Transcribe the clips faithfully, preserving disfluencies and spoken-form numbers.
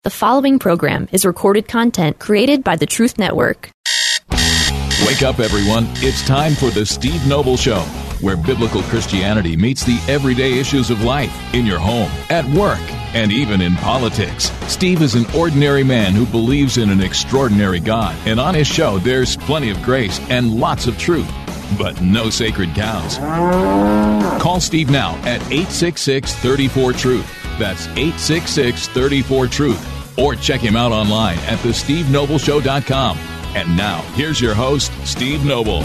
The following program is recorded content created by the Truth Network. Wake up, everyone. It's time for the Steve Noble Show, where biblical Christianity meets the everyday issues of life in your home, at work, and even in politics. Steve is an ordinary man who believes in an extraordinary God, and on his show, there's plenty of grace and lots of truth, but no sacred cows. Call Steve now at eight six six, three four, truth. That's eight six six, three four, truth. Or check him out online at the steve noble show dot com. And now, here's your host, Steve Noble.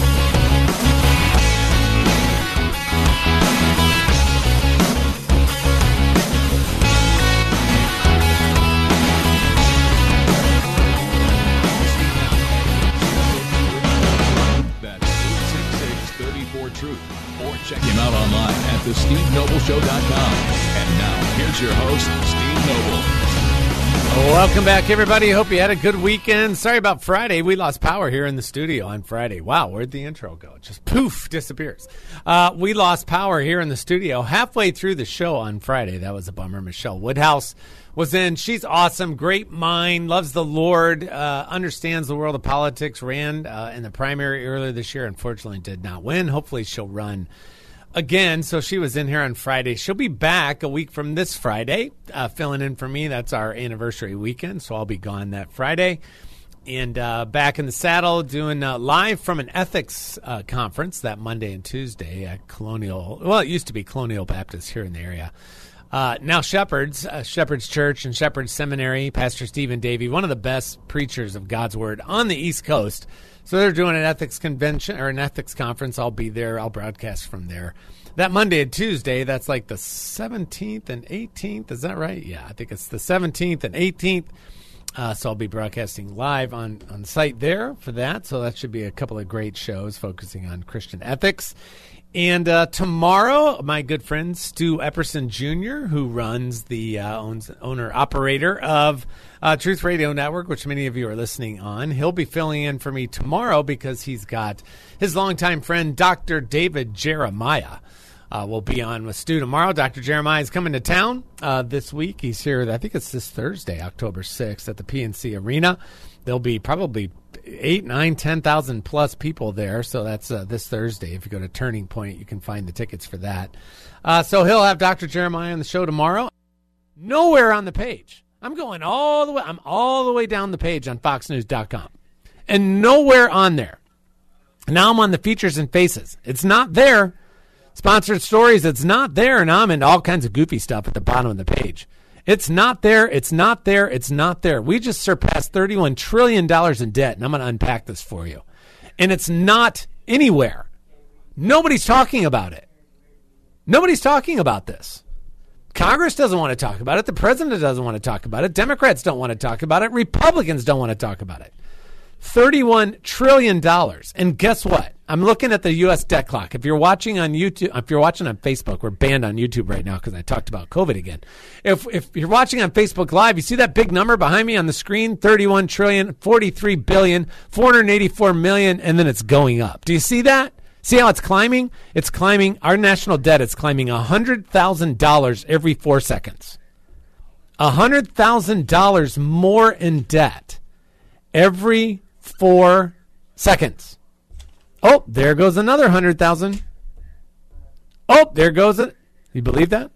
That's eight six six, three four, truth. Or check him out online at the steve noble show dot com. And now, here's your host, Steve Noble. Welcome back, everybody. Hope you had a good weekend. Sorry about Friday. We lost power here in the studio on Friday. Wow, where'd the intro go? Just poof, disappears. Uh, we lost power here in the studio halfway through the show on Friday. That was a bummer. Michelle Woodhouse was in. She's awesome, great mind, loves the Lord, uh, understands the world of politics, ran uh, in the primary earlier this year. Unfortunately, did not win. Hopefully, she'll run again. So she was in here on Friday. She'll be back a week from this Friday, uh, filling in for me. That's our anniversary weekend, so I'll be gone that Friday. And uh, back in the saddle doing uh, live from an ethics uh, conference that Monday and Tuesday at Colonial. Well, it used to be Colonial Baptist here in the area. Uh, now Shepherds, uh, Shepherds Church and Shepherds Seminary, Pastor Stephen Davey, one of the best preachers of God's Word on the East Coast. So they're doing an ethics convention or an ethics conference. I'll be there. I'll broadcast from there. That Monday and Tuesday, that's like the seventeenth and eighteenth. Is that right? Yeah, I think it's the seventeenth and eighteenth. Uh, so I'll be broadcasting live on, on site there for that. So that should be a couple of great shows focusing on Christian ethics. And uh, tomorrow, my good friend Stu Epperson Junior, who runs the uh, owns, owner-operator of uh, Truth Radio Network, which many of you are listening on, he'll be filling in for me tomorrow because he's got his longtime friend, Doctor David Jeremiah, uh, will be on with Stu tomorrow. Doctor Jeremiah is coming to town uh, this week. He's here, I think it's this Thursday, October sixth, at the P N C Arena. There'll be probably eight, nine, ten thousand plus people there. So that's uh, this Thursday. If you go to Turning Point, you can find the tickets for that. Uh, so he'll have Doctor Jeremiah on the show tomorrow. Nowhere on the page. I'm going all the way. I'm all the way down the page on fox news dot com, and nowhere on there. Now I'm on the features and faces. It's not there. Sponsored stories. It's not there. Now I'm into all kinds of goofy stuff at the bottom of the page. It's not there. It's not there. It's not there. We just surpassed thirty-one trillion dollars in debt, and I'm going to unpack this for you. And it's not anywhere. Nobody's talking about it. Nobody's talking about this. Congress doesn't want to talk about it. The president doesn't want to talk about it. Democrats don't want to talk about it. Republicans don't want to talk about it. thirty-one trillion dollars. And guess what? I'm looking at the U S debt clock. If you're watching on YouTube, if you're watching on Facebook, we're banned on YouTube right now because I talked about COVID again. If if you're watching on Facebook Live, you see that big number behind me on the screen, thirty-one trillion, forty-three billion, four hundred eighty-four million, and then it's going up. Do you see that? See how it's climbing? It's climbing. Our national debt is climbing one hundred thousand dollars every four seconds. one hundred thousand dollars more in debt every four seconds. Oh, there goes another one hundred thousand dollars. Oh, there goes it. You believe that?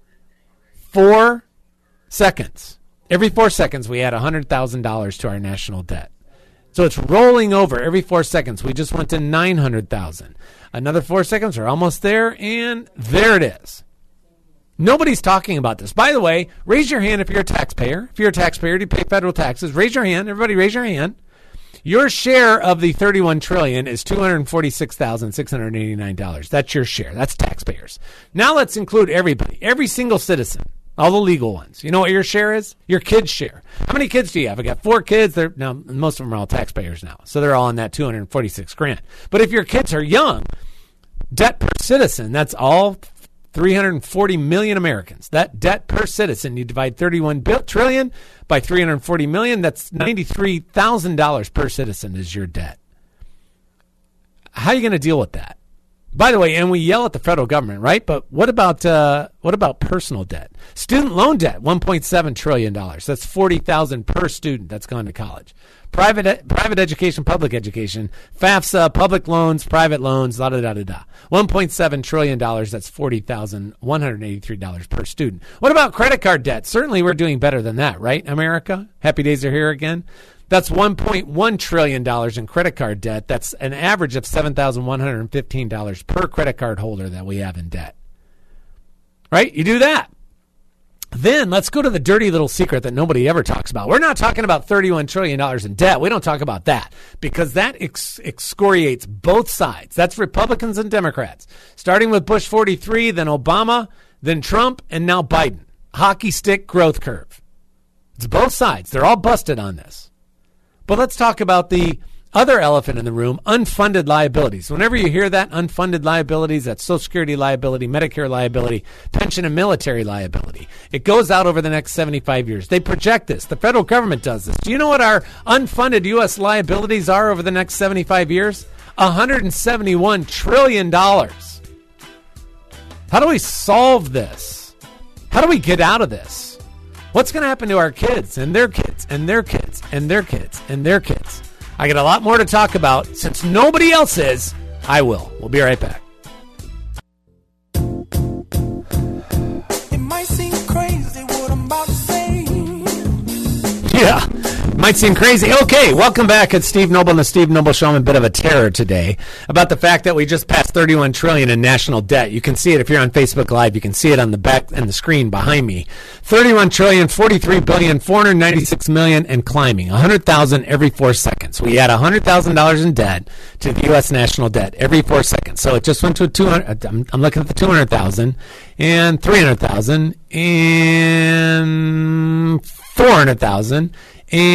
Four seconds. Every four seconds, we add one hundred thousand dollars to our national debt. So it's rolling over every four seconds. We just went to nine hundred thousand dollars. Another four seconds, we're almost there, and there it is. Nobody's talking about this. By the way, raise your hand if you're a taxpayer. If you're a taxpayer, do you pay federal taxes? Raise your hand. Everybody raise your hand. Your share of the thirty-one trillion dollars is two hundred forty-six thousand six hundred eighty-nine dollars. That's your share. That's taxpayers. Now let's include everybody, every single citizen, all the legal ones. You know what your share is? Your kid's share. How many kids do you have? I got four kids. They're now most of them are all taxpayers now, so they're all in that two hundred forty-six grand. But if your kids are young, debt per citizen, that's all three hundred forty million Americans. That debt per citizen, you divide thirty-one trillion by three hundred forty million, that's ninety-three thousand dollars per citizen is your debt. How are you going to deal with that? By the way, and we yell at the federal government, right? But what about uh, what about personal debt? Student loan debt, one point seven trillion dollars. That's forty thousand dollars per student that's gone to college. Private e- private education, public education, FAFSA, public loans, private loans, da da da da da. one point seven trillion dollars. That's forty thousand one hundred eighty-three dollars per student. What about credit card debt? Certainly, we're doing better than that, right, America? Happy days are here again. That's one point one trillion dollars in credit card debt. That's an average of seven thousand one hundred fifteen dollars per credit card holder that we have in debt. Right? You do that. Then let's go to the dirty little secret that nobody ever talks about. We're not talking about thirty-one trillion dollars in debt. We don't talk about that because that ex- excoriates both sides. That's Republicans and Democrats. Starting with Bush forty-three, then Obama, then Trump, and now Biden. Hockey stick growth curve. It's both sides. They're all busted on this. But let's talk about the other elephant in the room, unfunded liabilities. Whenever you hear that, unfunded liabilities, that's Social Security liability, Medicare liability, pension and military liability. It goes out over the next seventy-five years. They project this. The federal government does this. Do you know what our unfunded U S liabilities are over the next seventy-five years? one hundred seventy-one trillion dollars. How do we solve this? How do we get out of this? What's going to happen to our kids and their kids and their kids and their kids and their kids? I got a lot more to talk about. Since nobody else is, I will. We'll be right back. It might seem crazy what I'm about to say. Yeah, might seem crazy. Okay, welcome back. It's Steve Noble and the Steve Noble Show. I'm a bit of a terror today about the fact that we just passed thirty-one trillion dollars in national debt. You can see it if you're on Facebook Live. You can see it on the back and the screen behind me. thirty-one trillion dollars, forty-three billion dollars, four hundred ninety-six million dollars, and climbing. one hundred thousand dollars every four seconds. We add one hundred thousand dollars in debt to the U S national debt every four seconds. So it just went to a two hundred. I'm, I'm looking at the two hundred thousand dollars and three hundred thousand dollars and four hundred thousand dollars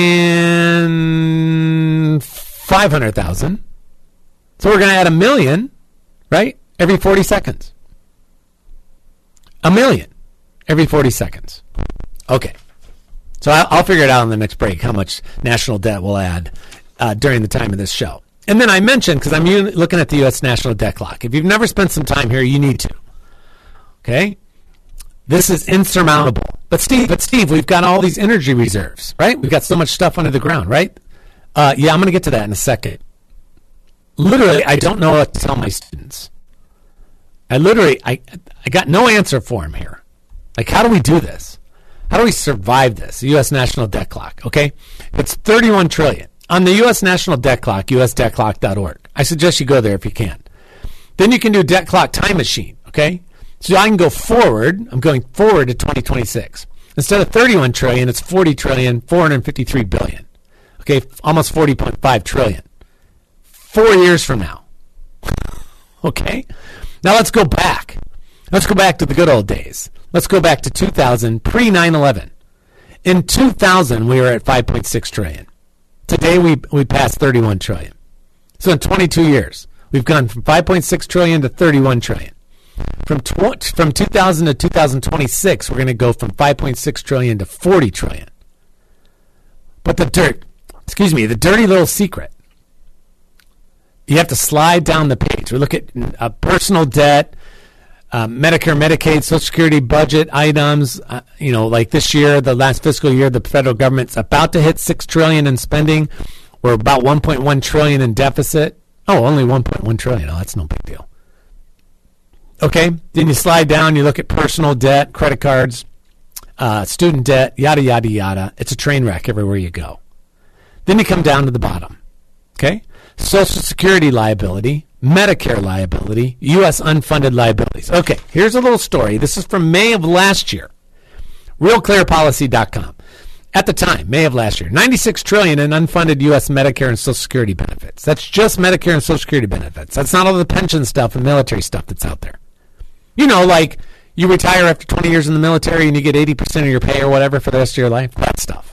and five hundred thousand dollars. So we're going to add a million, right, every forty seconds. A million every forty seconds. Okay. So I'll, I'll figure it out on the next break how much national debt we'll add uh, during the time of this show. And then I mentioned, because I'm u- looking at the U S national debt clock. If you've never spent some time here, you need to. Okay? This is insurmountable. But Steve, but Steve, we've got all these energy reserves, right? We've got so much stuff under the ground, right? Uh, yeah, I'm going to get to that in a second. Literally, I don't know what to tell my students. I literally, I, I got no answer for them here. Like, how do we do this? How do we survive this? The U S national debt clock, okay? It's thirty-one trillion dollars. On the U S national debt clock, U S debt clock dot org. I suggest you go there if you can. Then you can do debt clock time machine, okay? So I can go forward. I'm going forward to twenty twenty-six. Instead of thirty-one trillion dollars, it's forty trillion dollars, four hundred fifty-three billion dollars. Okay, almost forty point five trillion dollars. Four years from now. Okay? Now let's go back. Let's go back to the good old days. Let's go back to two thousand, pre nine eleven. In two thousand, we were at five point six trillion dollars. Today, we we passed thirty-one trillion dollars. So in twenty-two years, we've gone from five point six trillion dollars to thirty-one trillion dollars. From tw- from two thousand to two thousand twenty-six, we're going to go from five point six trillion dollars to forty trillion dollars. But the dirt, excuse me, the dirty little secret, you have to slide down the page. We look at uh, personal debt, uh, Medicare, Medicaid, Social Security budget items. Uh, you know, like this year, the last fiscal year, the federal government's about to hit six trillion dollars in spending. We're about one point one trillion dollars in deficit. Oh, only one point one trillion dollars. Oh, that's no big deal. Okay, then you slide down, you look at personal debt, credit cards, uh, student debt, yada, yada, yada. It's a train wreck everywhere you go. Then you come down to the bottom, okay? Social Security liability, Medicare liability, U S unfunded liabilities. Okay, here's a little story. This is from May of last year, real clear policy dot com. At the time, May of last year, ninety-six trillion dollars in unfunded U S Medicare and Social Security benefits. That's just Medicare and Social Security benefits. That's not all the pension stuff and military stuff that's out there. You know, like you retire after twenty years in the military and you get eighty percent of your pay or whatever for the rest of your life. That stuff.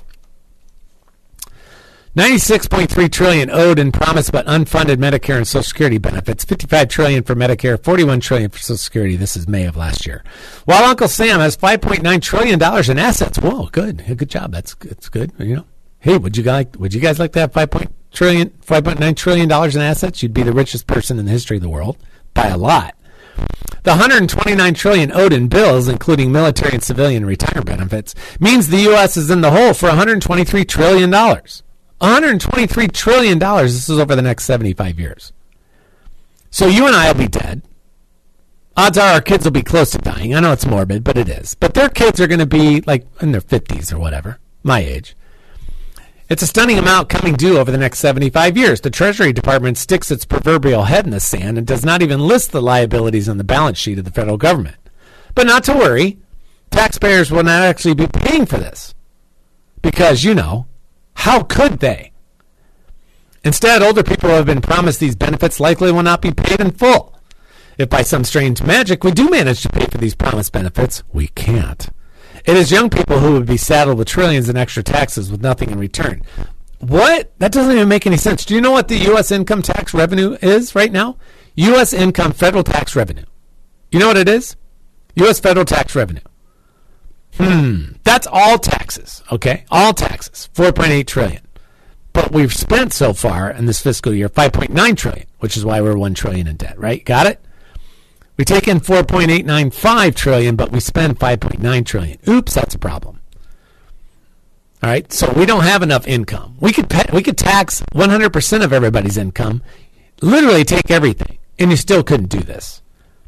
ninety-six point three trillion dollars owed and promised but unfunded Medicare and Social Security benefits. fifty-five trillion dollars for Medicare, forty-one trillion dollars for Social Security. This is May of last year. While Uncle Sam has five point nine trillion dollars in assets. Whoa, good. Good job. That's that's good. You know. Hey, would you guys would you guys like to have five point nine trillion dollars in assets? You'd be the richest person in the history of the world. by a lot. The one hundred twenty-nine trillion dollars owed in bills, including military and civilian retirement benefits, means the U S is in the hole for one hundred twenty-three trillion dollars. one hundred twenty-three trillion dollars. This is over the next seventy-five years. So you and I will be dead. Odds are our kids will be close to dying. I know it's morbid, but it is. But their kids are going to be like in their fifties or whatever, my age. It's a stunning amount coming due over the next seventy-five years. The Treasury Department sticks its proverbial head in the sand and does not even list the liabilities on the balance sheet of the federal government. But not to worry, taxpayers will not actually be paying for this. Because, you know, how could they? Instead, older people who have been promised these benefits likely will not be paid in full. If by some strange magic we do manage to pay for these promised benefits, we can't. It is young people who would be saddled with trillions in extra taxes with nothing in return. What? That doesn't even make any sense. Do you know what the U S income tax revenue is right now? U S income federal tax revenue. You know what it is? U S federal tax revenue. Hmm. That's all taxes, okay? All taxes. four point eight trillion dollars. But we've spent so far in this fiscal year five point nine trillion dollars, which is why we're one trillion dollars in debt, right? Got it? We take in four point eight nine five trillion dollars, but we spend five point nine trillion dollars. Oops, that's a problem. All right, so we don't have enough income. We could pay, we could tax one hundred percent of everybody's income, literally take everything, and you still couldn't do this.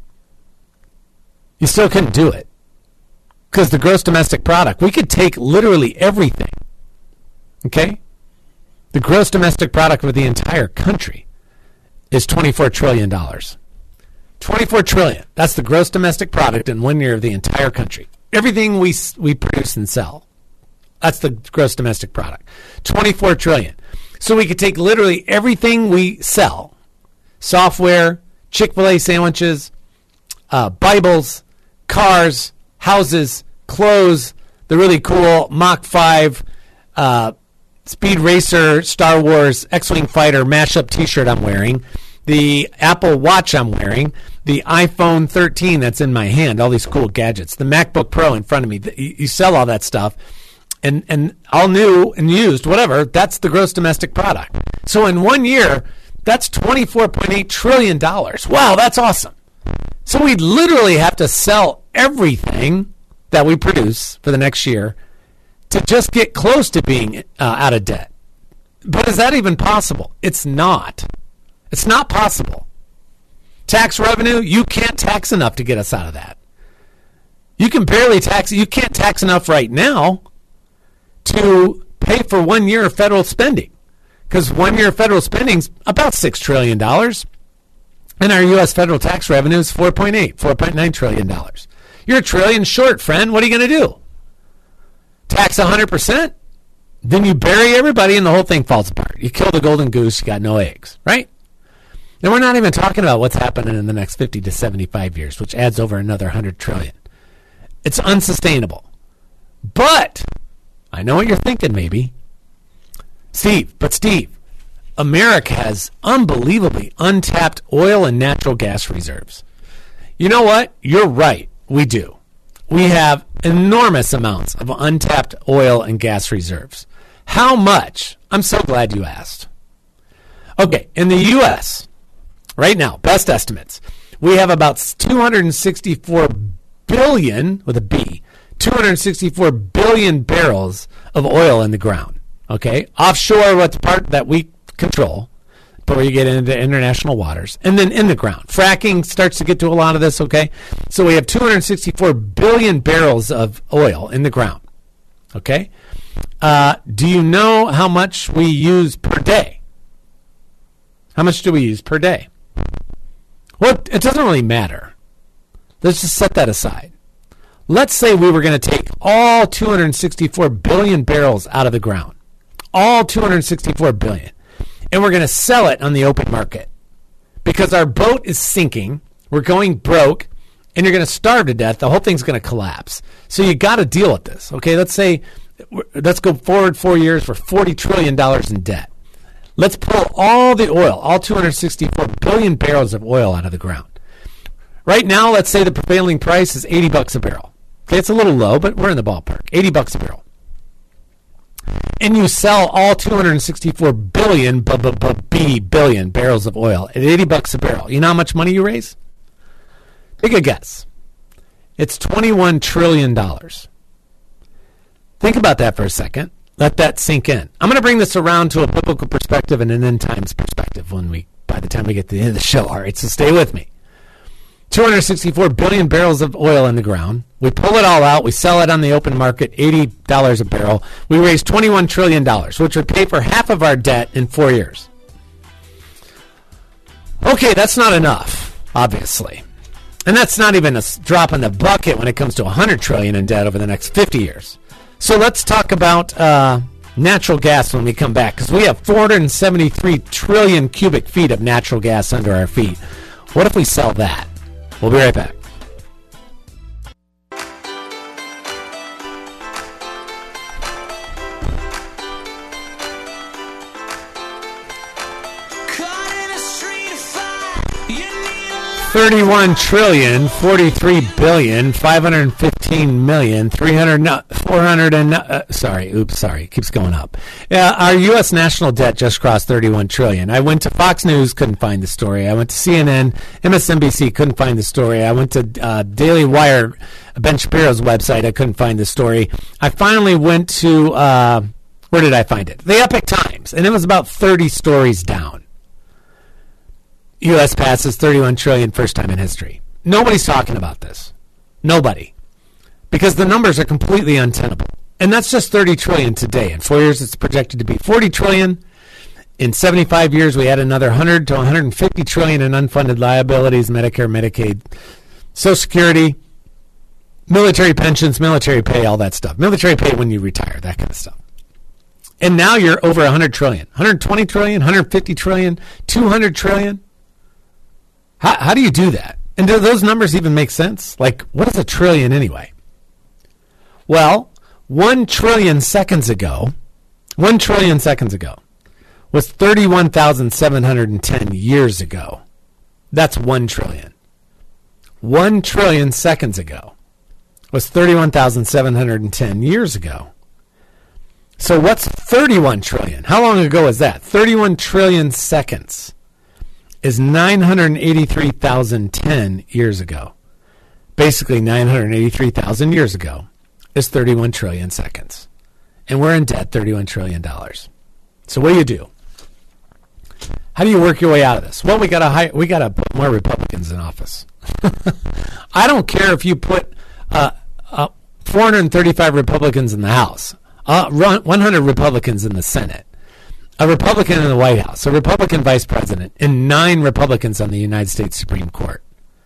You still couldn't do it because the gross domestic product, we could take literally everything. Okay? The gross domestic product of the entire country is twenty-four trillion dollars. twenty-four trillion dollars. That's the gross domestic product in one year of the entire country. Everything we we produce and sell. That's the gross domestic product. twenty-four trillion dollars. So we could take literally everything we sell. Software, Chick-fil-A sandwiches, uh, Bibles, cars, houses, clothes, the really cool Mach five, uh, Speed Racer, Star Wars, X-Wing Fighter mashup t-shirt I'm wearing, the Apple Watch I'm wearing, the iPhone thirteen that's in my hand, all these cool gadgets, the MacBook Pro in front of me. You sell all that stuff, and, and all new and used, whatever, that's the gross domestic product. So in one year, that's twenty-four point eight trillion dollars. Wow, that's awesome. So we'd literally have to sell everything that we produce for the next year to just get close to being uh, out of debt. But is that even possible? It's not. It's not possible. Tax revenue, you can't tax enough to get us out of that. You can barely tax, you can't tax enough right now to pay for one year of federal spending. Because one year of federal spending is about six trillion dollars. And our U S federal tax revenue is four point eight, four point nine trillion dollars. You're a trillion short, friend. What are you going to do? Tax one hundred percent? Then you bury everybody and the whole thing falls apart. You kill the golden goose, you got no eggs, right? And we're not even talking about what's happening in the next fifty to seventy-five years, which adds over another one hundred trillion dollars. It's unsustainable. But I know what you're thinking, maybe. Steve, but Steve, America has unbelievably untapped oil and natural gas reserves. You know what? You're right. We do. We have enormous amounts of untapped oil and gas reserves. How much? I'm so glad you asked. Okay, in the U S, right now, best estimates, we have about two hundred sixty-four billion, with a B, two hundred sixty-four billion barrels of oil in the ground. Okay, offshore, what's part that we control, before you get into international waters, and then in the ground. Fracking starts to get to a lot of this, okay? So we have two hundred sixty-four billion barrels of oil in the ground, okay? Uh, do you know how much we use per day? How much do we use per day? Well, it doesn't really matter. Let's just set that aside. Let's say we were going to take all two hundred sixty-four billion barrels out of the ground. All two hundred sixty-four billion. And we're going to sell it on the open market because our boat is sinking. We're going broke, and you're going to starve to death. The whole thing's going to collapse. So you got to deal with this. Okay, let's say, let's go forward four years for forty trillion dollars in debt. Let's pull all the oil, all two hundred sixty-four billion barrels of oil out of the ground. Right now, let's say the prevailing price is eighty bucks a barrel. Okay, it's a little low, but we're in the ballpark. eighty bucks a barrel. and you sell all two hundred sixty-four billion, b- b- b- b- billion barrels of oil at eighty bucks a barrel, you know how much money you raise? Take a guess. It's twenty-one trillion dollars. Think about that for a second. Let that sink in. I'm going to bring this around to a biblical perspective and an end times perspective when we, by the time we get to the end of the show. All right, so stay with me. two hundred sixty-four billion barrels of oil in the ground. We pull it all out. We sell it on the open market, eighty dollars a barrel. We raise twenty-one trillion dollars, which would pay for half of our debt in four years. Okay, that's not enough, obviously. And that's not even a drop in the bucket when it comes to one hundred trillion dollars in debt over the next fifty years. So let's talk about uh, natural gas when we come back, because we have four hundred seventy-three trillion cubic feet of natural gas under our feet. What if we sell that? We'll be right back. thirty-one trillion, forty-three billion, five hundred fifteen million, three hundred, no, four hundred and, uh, sorry, oops, sorry, it keeps going up. Yeah, our U S national debt just crossed thirty-one trillion. I went to Fox News, couldn't find the story. I went to C N N, M S N B C, couldn't find the story. I went to uh, Daily Wire, Ben Shapiro's website, I couldn't find the story. I finally went to, uh, where did I find it? The Epoch Times, and it was about thirty stories down. U S passes thirty-one trillion first time in history. Nobody's talking about this. Nobody. Because the numbers are completely untenable. And that's just thirty trillion today. In four years, it's projected to be forty trillion. In seventy-five years, we add another one hundred to one hundred fifty trillion in unfunded liabilities, Medicare, Medicaid, Social Security, military pensions, military pay, all that stuff. Military pay when you retire, that kind of stuff. And now you're over one hundred trillion. one hundred twenty trillion, one hundred fifty trillion, two hundred trillion. How, how do you do that? And do those numbers even make sense? Like, what is a trillion anyway? Well, one trillion seconds ago, one trillion seconds ago was thirty-one thousand seven hundred ten years ago. That's one trillion. One trillion seconds ago was thirty-one thousand seven hundred ten years ago. So what's thirty-one trillion? How long ago is that? thirty-one trillion seconds is nine hundred eighty-three thousand ten years ago. Basically, nine hundred eighty-three thousand years ago is thirty-one trillion seconds. And we're in debt thirty-one trillion dollars. So what do you do? How do you work your way out of this? Well, we gotta hire, we gotta put more Republicans in office. I don't care if you put uh, uh, four hundred thirty-five Republicans in the House, uh, one hundred Republicans in the Senate, a Republican in the White House, a Republican vice president, and nine Republicans on the United States Supreme Court.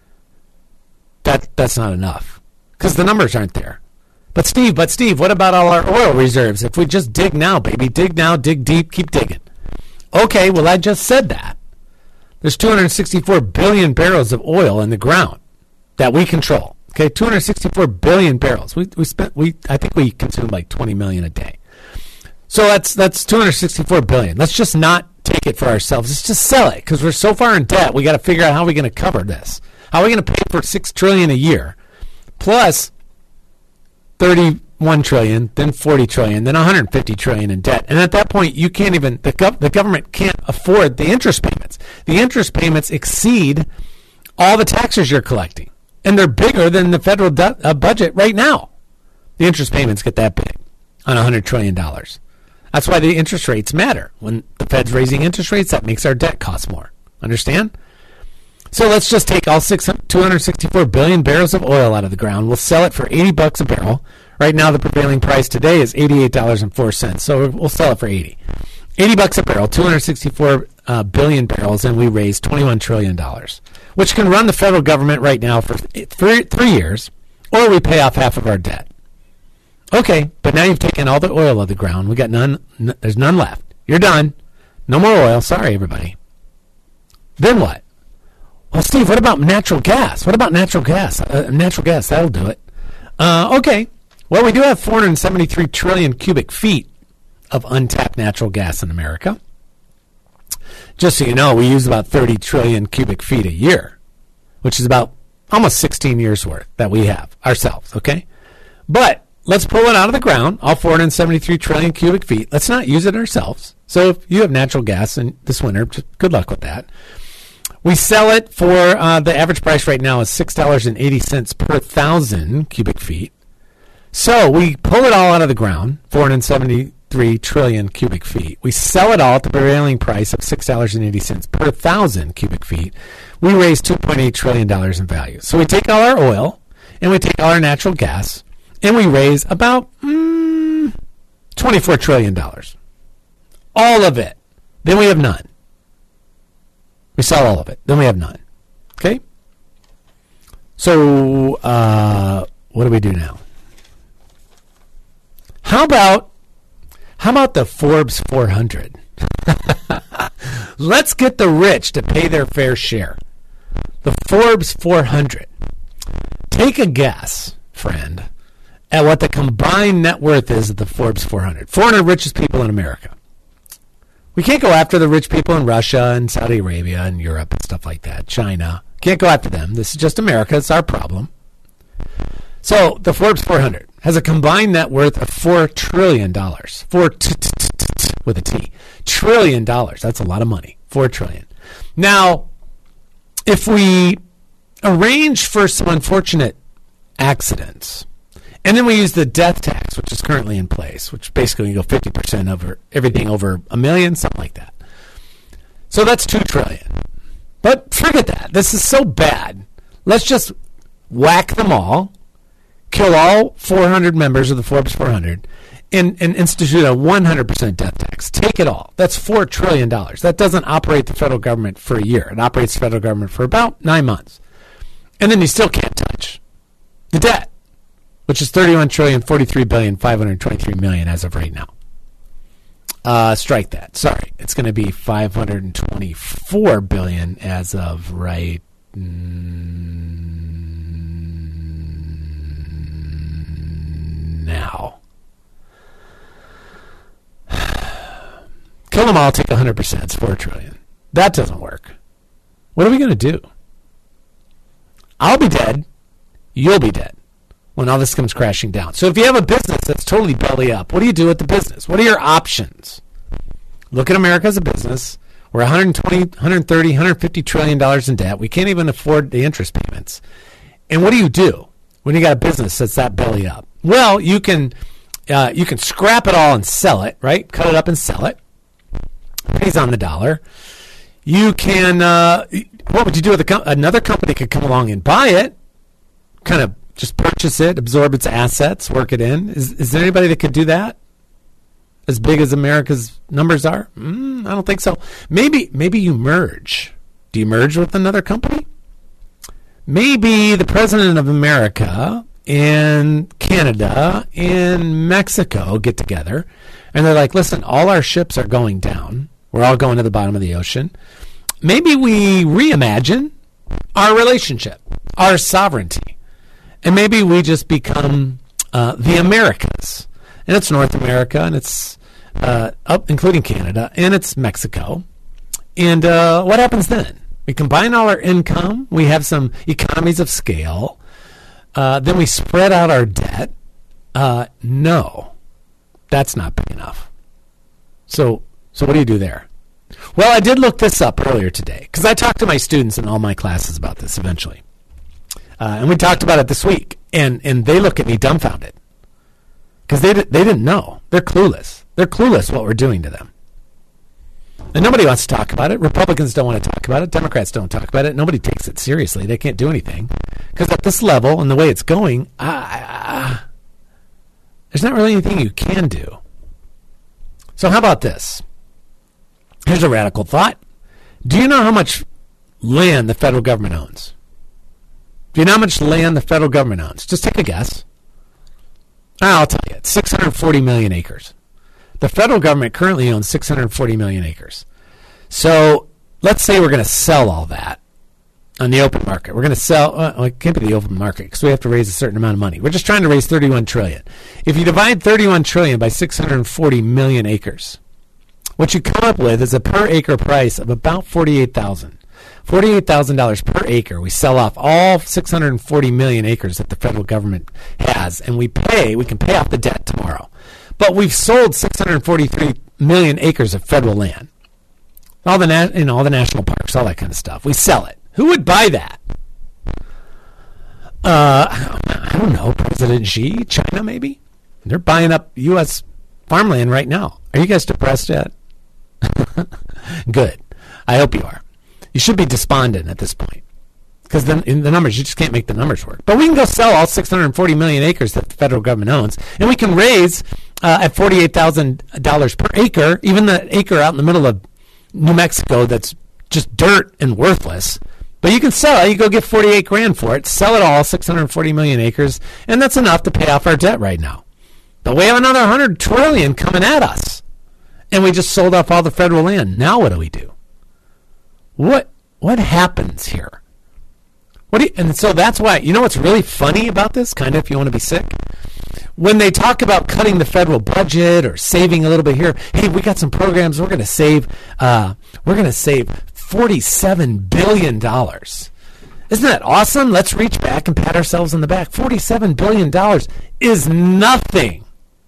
That that's not enough, because the numbers aren't there. But Steve, but Steve, what about all our oil reserves? If we just dig now, baby, dig now, dig deep, keep digging. Okay, well, I just said that. There's two hundred sixty-four billion barrels of oil in the ground that we control. Okay, two hundred sixty-four billion barrels. We we spent we I think we consume like twenty million a day. So that's that's two hundred sixty-four billion. Let's just not take it for ourselves. Let's just sell it, because we're so far in debt. We got to figure out how we're going to cover this. How are we going to pay for six trillion a year, plus thirty-one trillion, then forty trillion, then one hundred fifty trillion in debt. And at that point, you can't even the gov- the government can't afford the interest payments. The interest payments exceed all the taxes you're collecting, and they're bigger than the federal du- uh, budget right now. The interest payments get that big on one hundred trillion dollars. That's why the interest rates matter. When the Fed's raising interest rates, that makes our debt cost more. Understand? So let's just take all six, two hundred sixty-four billion barrels of oil out of the ground. We'll sell it for eighty bucks a barrel. Right now, the prevailing price today is eighty-eight dollars and four cents. So we'll sell it for eighty. eighty bucks a barrel, two hundred sixty-four uh, billion barrels, and we raise twenty-one trillion dollars, which can run the federal government right now for three, three years, or we pay off half of our debt. Okay, but now you've taken all the oil out of the ground. We got none. N- there's none left. You're done. No more oil. Sorry, everybody. Then what? Well, Steve, what about natural gas? What about natural gas? Uh, natural gas, that'll do it. Uh, okay. Well, we do have four hundred seventy-three trillion cubic feet of untapped natural gas in America. Just so you know, we use about thirty trillion cubic feet a year, which is about almost sixteen years worth that we have ourselves, okay? But let's pull it out of the ground, all four hundred seventy-three trillion cubic feet. Let's not use it ourselves. So if you have natural gas in this winter, just good luck with that. We sell it for, uh, the average price right now is six dollars and eighty cents per thousand cubic feet. So we pull it all out of the ground, four hundred seventy-three trillion cubic feet. We sell it all at the prevailing price of six dollars and eighty cents per thousand cubic feet. We raise two point eight trillion dollars in value. So we take all our oil and we take all our natural gas and we raise about mm, twenty-four trillion dollars. All of it. Then we have none. We sell all of it. Then we have none. Okay? So, uh, what do we do now? How about, how about the Forbes four hundred? Let's get the rich to pay their fair share. The Forbes four hundred. Take a guess, friend, at what the combined net worth is of the Forbes four hundred. four hundred richest people in America. We can't go after the rich people in Russia and Saudi Arabia and Europe and stuff like that. China. Can't go after them. This is just America. It's our problem. So the Forbes four hundred has a combined net worth of four trillion dollars. Four t- t- t- t- t- with a T. Trillion dollars. That's a lot of money. Four trillion. Now, if we arrange for some unfortunate accidents, and then we use the death tax, which is currently in place, which basically you go fifty percent over everything over a million, something like that. So that's two trillion dollars. But forget that. This is so bad. Let's just whack them all, kill all four hundred members of the Forbes four hundred, and, and institute a one hundred percent death tax. Take it all. That's four trillion dollars. That doesn't operate the federal government for a year. It operates the federal government for about nine months. And then you still can't touch the debt, which is thirty-one trillion, forty-three billion, five hundred twenty-three million as of right now. Uh, strike that. Sorry. It's going to be five hundred twenty-four billion as of right now. Kill them all, take one hundred percent. It's four trillion. That doesn't work. What are we going to do? I'll be dead. You'll be dead when all this comes crashing down. So if you have a business that's totally belly up, what do you do with the business? What are your options? Look at America as a business. We're one hundred twenty, one hundred thirty, one hundred fifty trillion dollars in debt. We can't even afford the interest payments. And what do you do when you got a business that's that belly up? Well, you can uh, you can scrap it all and sell it, right? Cut it up and sell it. Pays on the dollar. You can, uh, what would you do with a com- another company could come along and buy it, kind of just purchase it, absorb its assets, work it in. Is, is there anybody that could do that? As big as America's numbers are? Mm, I don't think so. Maybe, maybe you merge. Do you merge with another company? Maybe the president of America and Canada and Mexico get together and they're like, listen, all our ships are going down. We're all going to the bottom of the ocean. Maybe we reimagine our relationship, our sovereignty. And maybe we just become uh, the Americas. And it's North America, and it's uh, up, including Canada, and it's Mexico. And uh, what happens then? We combine all our income. We have some economies of scale. Uh, then we spread out our debt. Uh, no, that's not big enough. So, so what do you do there? Well, I did look this up earlier today because I talked to my students in all my classes about this eventually. Uh, and we talked about it this week, and, and they look at me dumbfounded because they, di- they didn't know. They're clueless. They're clueless what we're doing to them. And nobody wants to talk about it. Republicans don't want to talk about it. Democrats don't talk about it. Nobody takes it seriously. They can't do anything because at this level and the way it's going, uh, there's not really anything you can do. So how about this? Here's a radical thought. Do you know how much land the federal government owns? Do you know how much land the federal government owns? Just take a guess. I'll tell you. It's six hundred forty million acres. The federal government currently owns six hundred forty million acres. So let's say we're going to sell all that on the open market. We're going to sell, uh, well, it can't be the open market because we have to raise a certain amount of money. We're just trying to raise thirty-one trillion dollars. If you divide thirty-one trillion dollars by six hundred forty million acres, what you come up with is a per acre price of about forty-eight thousand dollars. forty-eight thousand dollars per acre. We sell off all six hundred forty million acres that the federal government has, and we pay, we can pay off the debt tomorrow. But we've sold six hundred forty-three million acres of federal land. All the, na- you know, all the national parks, all that kind of stuff. We sell it. Who would buy that? Uh, I don't know. President Xi, China maybe? They're buying up U S farmland right now. Are you guys depressed yet? Good. I hope you are. You should be despondent at this point. Because then in the numbers, you just can't make the numbers work. But we can go sell all six hundred forty million acres that the federal government owns, and we can raise uh, at forty-eight thousand dollars per acre, even the acre out in the middle of New Mexico that's just dirt and worthless. But you can sell it. You go get forty-eight grand for it, sell it all, six hundred forty million acres, and that's enough to pay off our debt right now. But we have another one hundred trillion coming at us, and we just sold off all the federal land. Now what do we do? What what happens here? What do you, and so that's why, you know what's really funny about this, kind of, if you want to be sick? When they talk about cutting the federal budget or saving a little bit here, hey, we got some programs, we're going to save, uh, we're going to save forty-seven billion dollars. Isn't that awesome? Let's reach back and pat ourselves on the back. forty-seven billion dollars is nothing.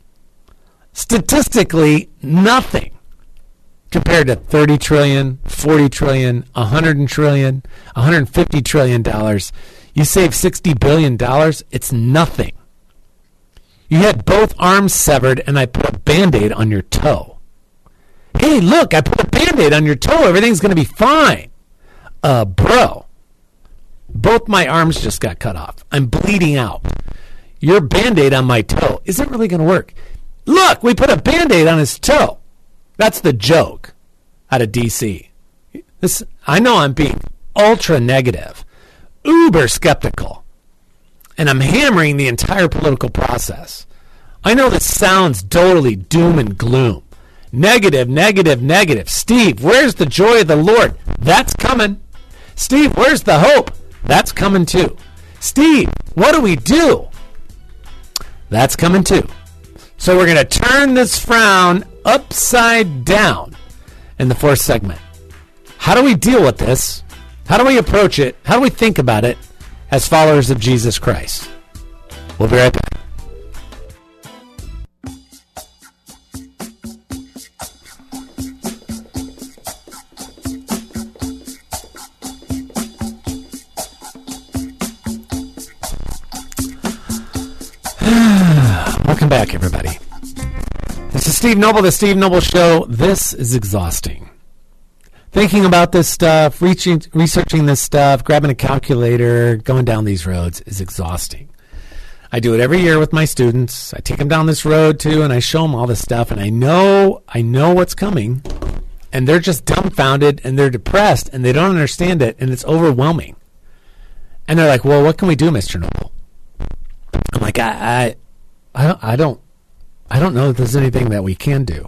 Statistically, nothing. Compared to thirty trillion dollars, forty trillion dollars, one hundred trillion dollars, one hundred fifty trillion dollars. You save sixty billion dollars, it's nothing. You had both arms severed and I put a Band-Aid on your toe. Hey, look, I put a Band-Aid on your toe. Everything's going to be fine. Uh, bro, both my arms just got cut off. I'm bleeding out. Your Band-Aid on my toe isn't really going to work. Look, we put a Band-Aid on his toe. That's the joke out of D C. This, I know I'm being ultra negative, uber skeptical, and I'm hammering the entire political process. I know this sounds totally doom and gloom. Negative, negative, negative. Steve, where's the joy of the Lord? That's coming. Steve, where's the hope? That's coming too. Steve, what do we do? That's coming too. So we're going to turn this frown upside down in the fourth segment. How do we deal with this? How do we approach it? How do we think about it as followers of Jesus Christ? We'll be right back. Welcome back, everybody. This is Steve Noble, the Steve Noble Show. This is exhausting. Thinking about this stuff, reaching, researching this stuff, grabbing a calculator, going down these roads is exhausting. I do it every year with my students. I take them down this road too, and I show them all this stuff, and I know, I know what's coming, and they're just dumbfounded, and they're depressed, and they don't understand it, and it's overwhelming. And they're like, "Well, what can we do, Mister Noble?" I'm like, I, I, I don't, I don't. I don't know if there's anything that we can do.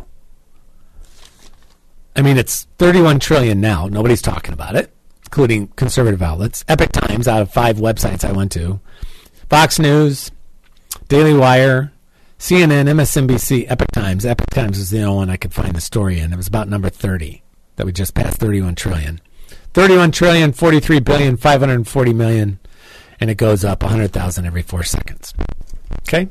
I mean, it's thirty-one trillion dollars now. Nobody's talking about it, including conservative outlets. Epoch Times, out of five websites I went to. Fox News, Daily Wire, C N N, M S N B C, Epoch Times. Epoch Times is the only one I could find the story in. It was about number thirty, that we just passed thirty-one trillion dollars. thirty-one trillion dollars, forty-three billion dollars, five hundred forty million dollars, and it goes up one hundred thousand every four seconds. Okay?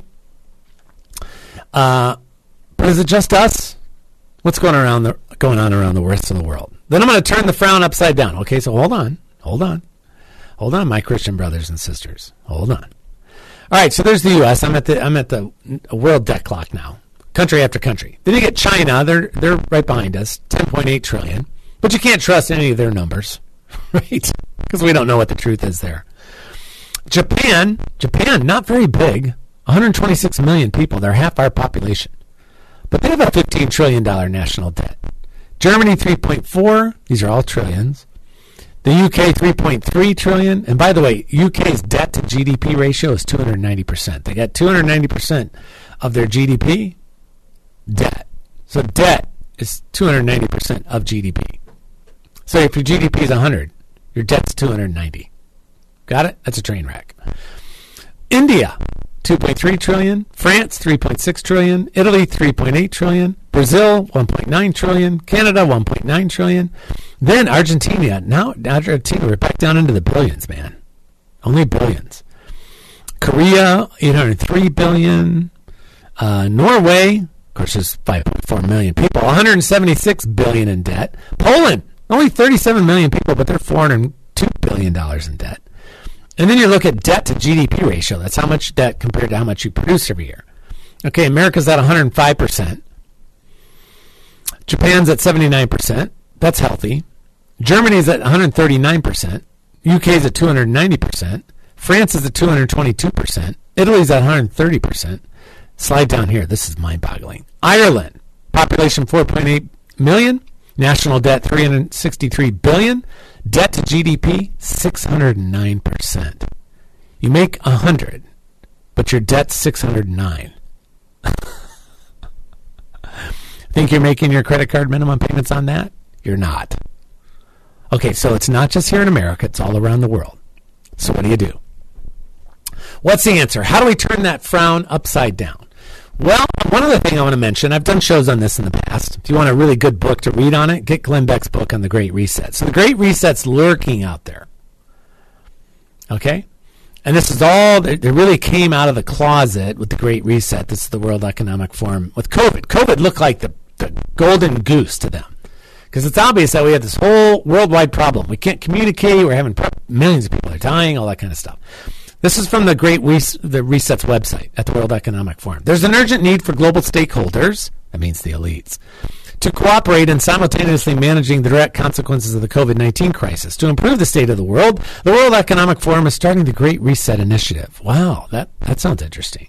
Uh, but is it just us? What's going around the going on around the rest of the world? Then I'm going to turn the frown upside down. Okay, so hold on, hold on, hold on, my Christian brothers and sisters. Hold on. All right, so there's the U S. I'm at the I'm at the world debt clock now. Country after country. Then you get China. They're they're right behind us, ten point eight trillion. But you can't trust any of their numbers, right? Because we don't know what the truth is there. Japan, Japan, not very big. one hundred twenty-six million people. They're half our population. But they have a fifteen trillion dollars national debt. Germany, three point four. These are all trillions. The U K, three point three trillion. And by the way, U K's debt to G D P ratio is two hundred ninety percent. They got two hundred ninety percent of their G D P debt. So debt is two hundred ninety percent of G D P. So if your G D P is one hundred, your debt's two hundred ninety. Got it? That's a train wreck. India, two point three trillion dollars. France, three point six trillion dollars. Italy, three point eight trillion dollars. Brazil, one point nine trillion dollars. Canada, one point nine trillion dollars. Then Argentina. Now Argentina, we're back down into the billions, man. Only billions. Korea, eight hundred three billion. Uh, Norway, of course, there's five point four million people, one hundred seventy-six billion in debt. Poland, only thirty-seven million people, but they're four hundred two billion dollars in debt. And then you look at debt to G D P ratio. That's how much debt compared to how much you produce every year. Okay, America's at one hundred five percent. Japan's at seventy-nine percent. That's healthy. Germany's at one hundred thirty-nine percent. U K's at two hundred ninety percent. France is at two hundred twenty-two percent. Italy's at one hundred thirty percent. Slide down here. This is mind-boggling. Ireland, population four point eight million. National debt three hundred sixty-three billion dollars. Debt to G D P six hundred nine percent. You make one hundred, but your debt's six hundred nine. Think you're making your credit card minimum payments on that? You're not. Okay, so it's not just here in America, it's all around the world. So what do you do? What's the answer? How do we turn that frown upside down? Well, one other thing I want to mention, I've done shows on this in the past. If you want a really good book to read on it, get Glenn Beck's book on the Great Reset. So the Great Reset's lurking out there. Okay? And this is all, they really came out of the closet with the Great Reset. This is the World Economic Forum with COVID. COVID looked like the, the golden goose to them. Because it's obvious that we have this whole worldwide problem. We can't communicate. We're having pro- millions of people are dying, all that kind of stuff. This is from the Great Res- the Reset's website at the World Economic Forum. There's an urgent need for global stakeholders, that means the elites, to cooperate in simultaneously managing the direct consequences of the COVID nineteen crisis. To improve the state of the world, the World Economic Forum is starting the Great Reset Initiative. Wow, that, that sounds interesting.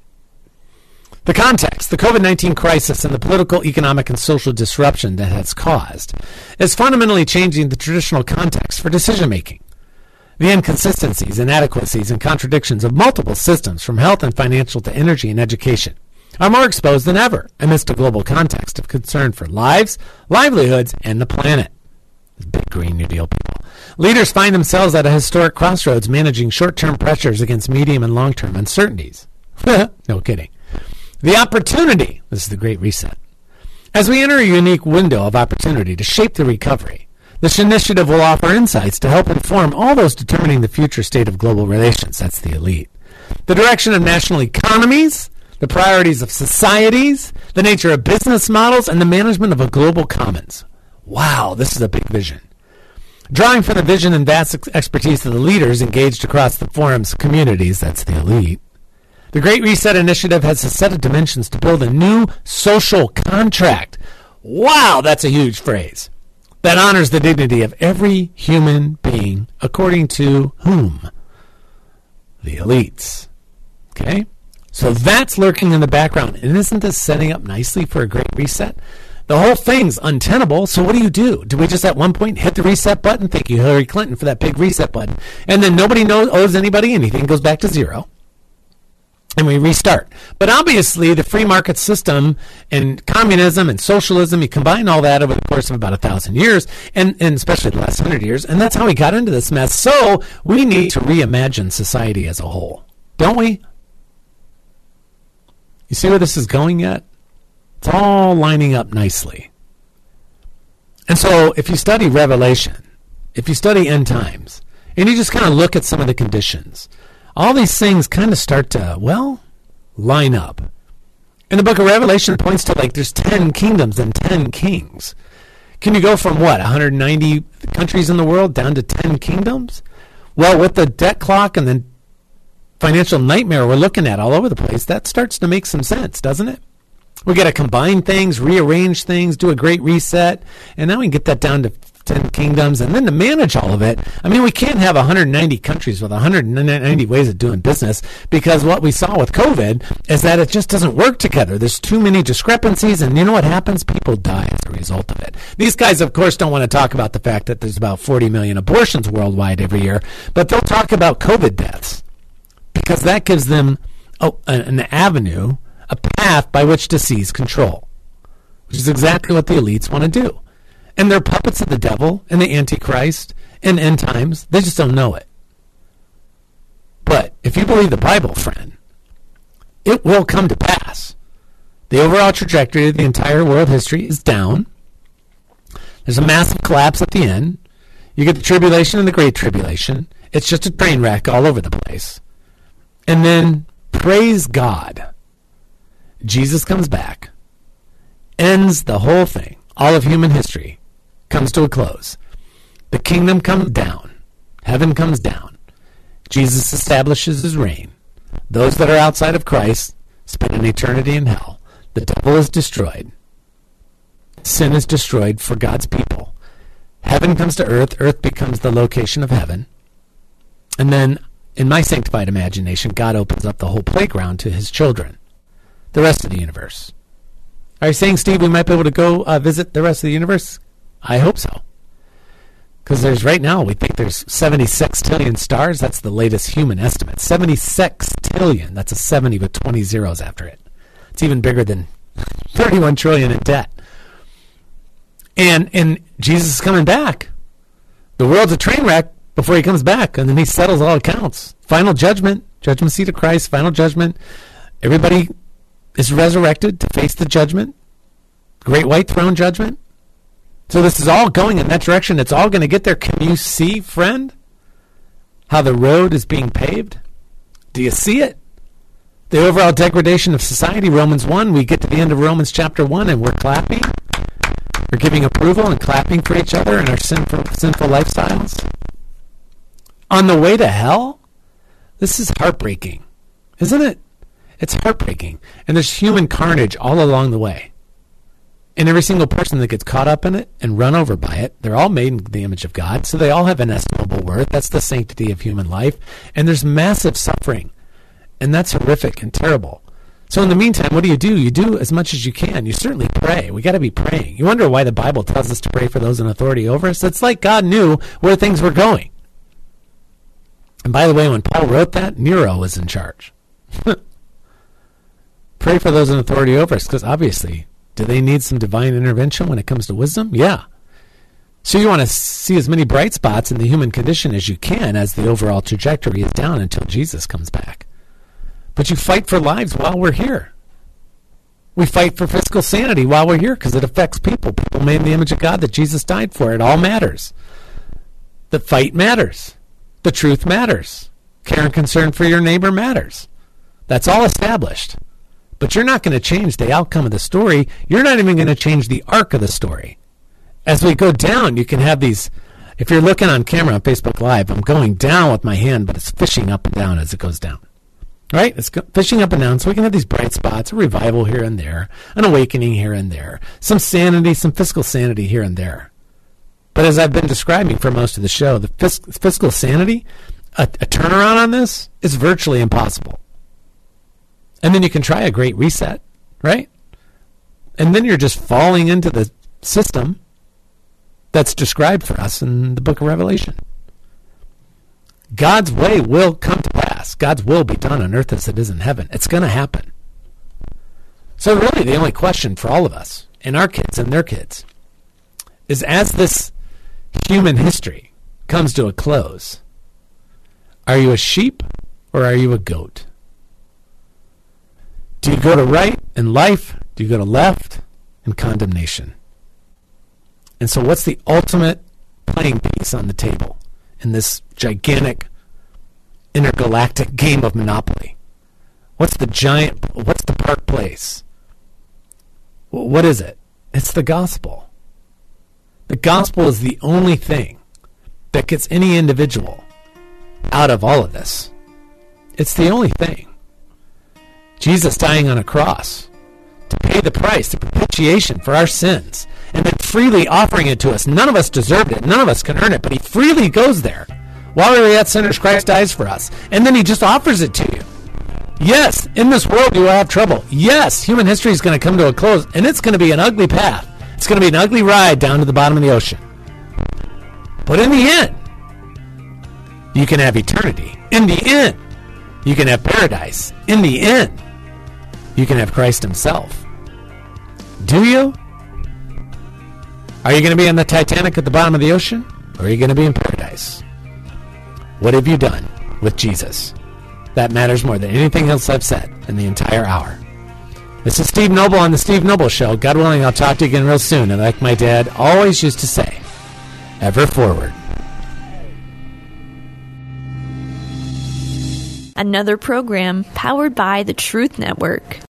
The context, the COVID nineteen crisis and the political, economic, and social disruption that has caused is fundamentally changing the traditional context for decision-making. The inconsistencies, inadequacies, and contradictions of multiple systems, from health and financial to energy and education, are more exposed than ever amidst a global context of concern for lives, livelihoods, and the planet. This big Green New Deal people. Leaders find themselves at a historic crossroads, managing short-term pressures against medium and long-term uncertainties. No kidding. The opportunity, this is the Great Reset. As we enter a unique window of opportunity to shape the recovery, this initiative will offer insights to help inform all those determining the future state of global relations. That's the elite. The direction of national economies, the priorities of societies, the nature of business models, and the management of a global commons. Wow, this is a big vision. Drawing from the vision and vast ex- expertise of the leaders engaged across the forum's communities, that's the elite, the Great Reset Initiative has a set of dimensions to build a new social contract. Wow, that's a huge phrase. That honors the dignity of every human being, according to whom? The elites. Okay? So that's lurking in the background. And isn't this setting up nicely for a Great Reset? The whole thing's untenable, so what do you do? Do we just at one point hit the reset button? Thank you, Hillary Clinton, for that big reset button. And then nobody knows, owes anybody anything, goes back to zero. And we restart. But obviously, the free market system and communism and socialism, you combine all that over the course of about a thousand years, and, and especially the last hundred years, and that's how we got into this mess. So we need to reimagine society as a whole. Don't we? You see where this is going yet? It's all lining up nicely. And so if you study Revelation, if you study end times, and you just kind of look at some of the conditions, all these things kind of start to, well, line up. And the book of Revelation points to, like, there's ten kingdoms and ten kings. Can you go from, what, one hundred ninety countries in the world down to ten kingdoms? Well, with the debt clock and the financial nightmare we're looking at all over the place, that starts to make some sense, doesn't it? We got to combine things, rearrange things, do a great reset, and now we can get that down to ten kingdoms, and then to manage all of it, I mean, we can't have one hundred ninety countries with one hundred ninety ways of doing business, because what we saw with COVID is that it just doesn't work together. There's too many discrepancies, and you know what happens? People die as a result of it. These guys, of course, don't want to talk about the fact that there's about forty million abortions worldwide every year, but they'll talk about COVID deaths, because that gives them oh, an avenue, a path by which to seize control, which is exactly what the elites want to do. And they're puppets of the devil and the Antichrist and end times. They just don't know it. But if you believe the Bible, friend, it will come to pass. The overall trajectory of the entire world history is down. There's a massive collapse at the end. You get the tribulation and the great tribulation. It's just a train wreck all over the place. And then, praise God, Jesus comes back, ends the whole thing. All of human history comes to a close. The kingdom comes down. Heaven comes down. Jesus establishes his reign. Those that are outside of Christ spend an eternity in hell. The devil is destroyed. Sin is destroyed for God's people. Heaven comes to earth. Earth becomes the location of heaven. And then, in my sanctified imagination, God opens up the whole playground to his children, the rest of the universe. Are you saying, Steve, we might be able to go uh, visit the rest of the universe? I hope so. Because there's right now, we think there's seventy-six trillion stars. That's the latest human estimate. seventy-six trillion. That's a seventy with twenty zeros after it. It's even bigger than thirty-one trillion in debt. And, and Jesus is coming back. The world's a train wreck before he comes back, and then he settles all accounts. Final judgment, judgment seat of Christ, final judgment. Everybody is resurrected to face the judgment. Great white throne judgment. So this is all going in that direction. It's all going to get there. Can you see, friend, how the road is being paved? Do you see it? The overall degradation of society, Romans one, we get to the end of Romans chapter one and we're clapping. We're giving approval and clapping for each other in our sinful, sinful lifestyles. On the way to hell? This is heartbreaking, isn't it? It's heartbreaking. And there's human carnage all along the way. And every single person that gets caught up in it and run over by it, they're all made in the image of God, so they all have inestimable worth. That's the sanctity of human life. And there's massive suffering. And that's horrific and terrible. So in the meantime, what do you do? You do as much as you can. You certainly pray. We got to be praying. You wonder why the Bible tells us to pray for those in authority over us? It's like God knew where things were going. And by the way, when Paul wrote that, Nero was in charge. Pray for those in authority over us, because obviously, do they need some divine intervention when it comes to wisdom? Yeah. So you want to see as many bright spots in the human condition as you can as the overall trajectory is down until Jesus comes back. But you fight for lives while we're here. We fight for physical sanity while we're here because it affects people. People made in the image of God that Jesus died for. It all matters. The fight matters. The truth matters. Care and concern for your neighbor matters. That's all established. But you're not going to change the outcome of the story. You're not even going to change the arc of the story. As we go down, you can have these. If you're looking on camera on Facebook Live, I'm going down with my hand, but it's fishing up and down as it goes down. Right? It's fishing up and down, so we can have these bright spots, a revival here and there, an awakening here and there, some sanity, some fiscal sanity here and there. But as I've been describing for most of the show, the fis- fiscal sanity, a, a turnaround on this is virtually impossible. And then you can try a great reset, right? And then you're just falling into the system that's described for us in the book of Revelation. God's way will come to pass. God's will be done on earth as it is in heaven. It's going to happen. So really the only question for all of us, and our kids and their kids, is as this human history comes to a close, are you a sheep or are you a goat? Do you go to right in life? Do you go to left in condemnation? And so what's the ultimate playing piece on the table in this gigantic intergalactic game of Monopoly? What's the giant, what's the Park Place? What is it? It's the gospel. The gospel is the only thing that gets any individual out of all of this. It's the only thing. Jesus dying on a cross to pay the price, the propitiation for our sins, and then freely offering it to us. None of us deserved it. None of us can earn it, but he freely goes there. While we were yet sinners, Christ dies for us. And then he just offers it to you. Yes, in this world you will have trouble. Yes, human history is going to come to a close, and it's going to be an ugly path. It's going to be an ugly ride down to the bottom of the ocean. But in the end, you can have eternity. In the end, you can have paradise. In the end, you can have Christ himself. Do you? Are you going to be on the Titanic at the bottom of the ocean? Or are you going to be in paradise? What have you done with Jesus? That matters more than anything else I've said in the entire hour. This is Steve Noble on the Steve Noble Show. God willing, I'll talk to you again real soon. And like my dad always used to say, ever forward, another program powered by the Truth Network.